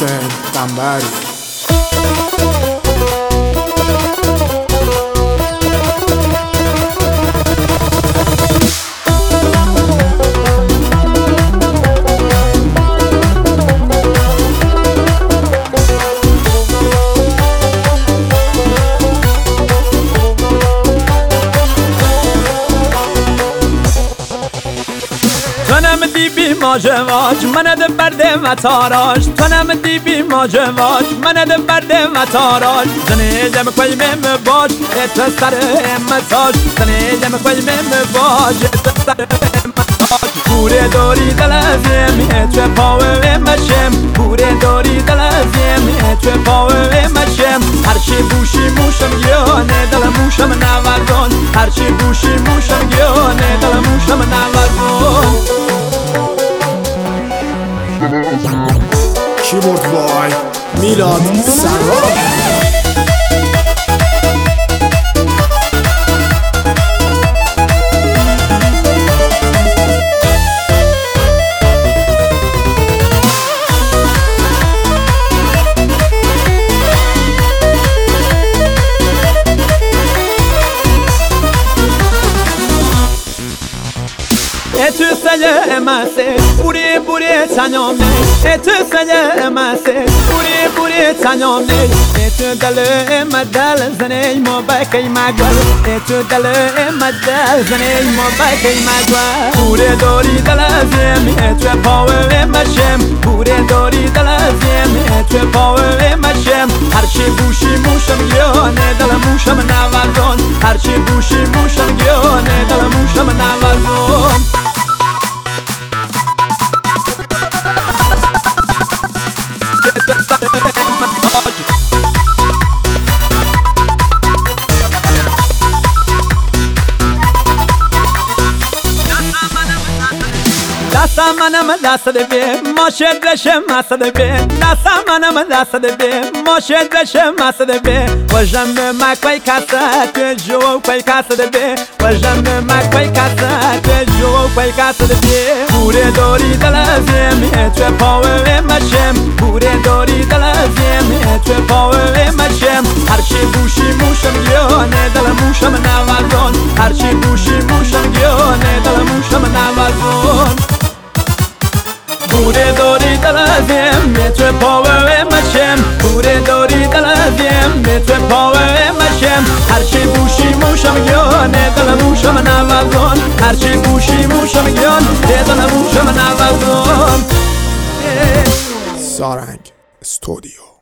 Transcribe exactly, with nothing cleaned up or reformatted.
حسین قنبری. تنم دی بی ماجواج من ده برده و تاراش تنم دی بی ماجواج من ده برده و تاراش زنه جم کوی مم باج ات سر مساج زنه جم کوی مم باج ات سر مساج پوره داری دلزم ات پاوه مشم پوره داری دلزم ات پاوه مشم هر چی بوشی موشم یانه دل موشم نوردان هر چی بوشی موشم یانه دل موشم نوردان. کیبورد وای میلاد سراب. Tu seye mase, buri buri tanyomne. Tu seye mase, buri buri tanyomne. Tu dale madal zane mo bakay magwal. Tu dale madal zane mo bakay magwal. Buri dori dalazem, tu pawe mashem. Buri dori dalazem, tu pawe mashem. Har chi bushi musham yone dal musham navardon. Har chi bushi musham yone dal musham navardon. Dasa manam dasa de be, moshe dreshe masa de be. Dasa manam dasa de be, moshe dreshe masa de be. Wajam ma kwai kasa, tu jo kwai kasa de be. Wajam ma kwai kasa, tu jo kwai kasa de be. Pure dori dalazem, tu pawe mashem. Pure dori dalazem, tu pawe mashem. Har chi bushi musham yone dal musham navardon. Har chi bushi musham yone dal musham navardon. Pure dori dalazem, tu pawe mashem. Pure dori dalazem, tu pawe mashem. Har chi bushi musham yone dal musham navardon. Har chi bushi musham yone dal musham navardon. سارنگ استودیو.